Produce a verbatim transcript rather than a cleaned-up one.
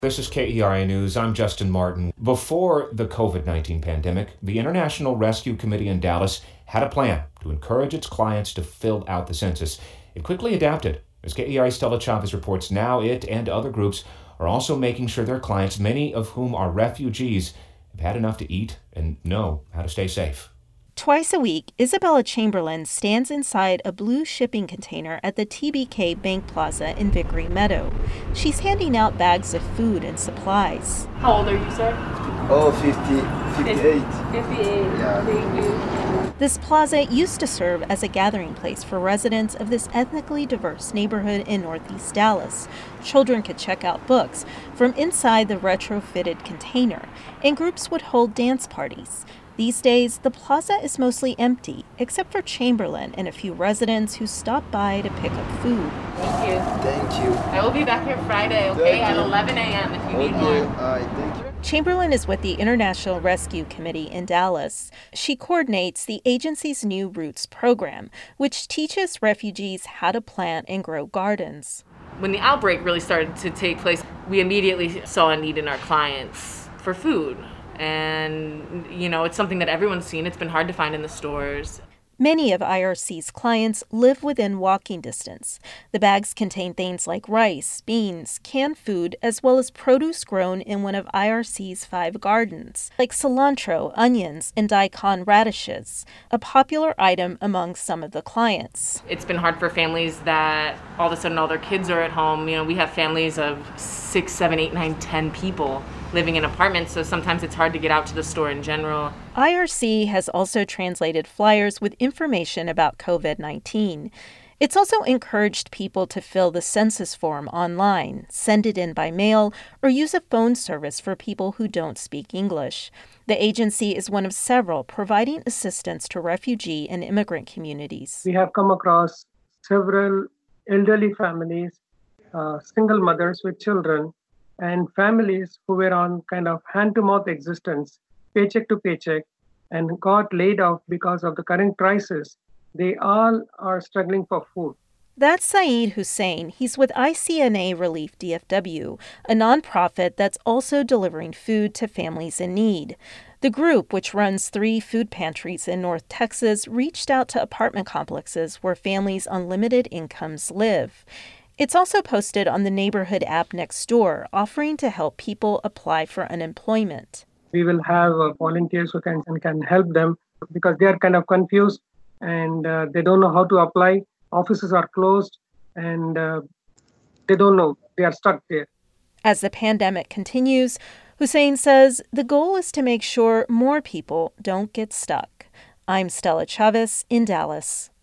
This is K E R A News. I'm Justin Martin. Before the covid nineteen pandemic, the International Rescue Committee in Dallas had a plan to encourage its clients to fill out the census. It quickly adapted. As K E R A's Stella Chavez reports, now it and other groups are also making sure their clients, many of whom are refugees, have had enough to eat and know how to stay safe. Twice a week, Isabella Chamberlain stands inside a blue shipping container at the T B K Bank Plaza in Vickery Meadow. She's handing out bags of food and supplies. How old are you, sir? Oh, fifty, fifty-eight. fifty-eight. Yeah. Thank you. This plaza used to serve as a gathering place for residents of this ethnically diverse neighborhood in Northeast Dallas. Children could check out books from inside the retrofitted container, and groups would hold dance parties. These days, the plaza is mostly empty, except for Chamberlain and a few residents who stopped by to pick up food. Thank you. Thank you. I will be back here Friday, okay, Thank at you. eleven a.m. if you Okay, need more. all right, thank you. Chamberlain is with the International Rescue Committee in Dallas. She coordinates the agency's New Roots program, which teaches refugees how to plant and grow gardens. When the outbreak really started to take place, we immediately saw a need in our clients for food. And, you know, it's something that everyone's seen. It's been hard to find in the stores. Many of I R C's clients live within walking distance. The bags contain things like rice, beans, canned food, as well as produce grown in one of I R C's five gardens, like cilantro, onions, and daikon radishes, a popular item among some of the clients. It's been hard for families that all of a sudden all their kids are at home. You know, we have families of six, seven, eight, nine, ten people living in apartments, so sometimes it's hard to get out to the store in general. I R C has also translated flyers with information about covid nineteen. It's also encouraged people to fill the census form online, send it in by mail, or use a phone service for people who don't speak English. The agency is one of several providing assistance to refugee and immigrant communities. We have come across several elderly families, uh, single mothers with children, and families who were on kind of hand-to-mouth existence, paycheck to paycheck, and got laid off because of the current crisis. They all are struggling for food. That's Saeed Hussein. He's with I C N A Relief D F W, a nonprofit that's also delivering food to families in need. The group, which runs three food pantries in North Texas, reached out to apartment complexes where families on limited incomes live. It's also posted on the neighborhood app Nextdoor, offering to help people apply for unemployment. We will have uh, volunteers who can, can help them because they are kind of confused and uh, they don't know how to apply. Offices are closed and uh, they don't know. They are stuck there. As the pandemic continues, Hussein says the goal is to make sure more people don't get stuck. I'm Stella Chavez in Dallas.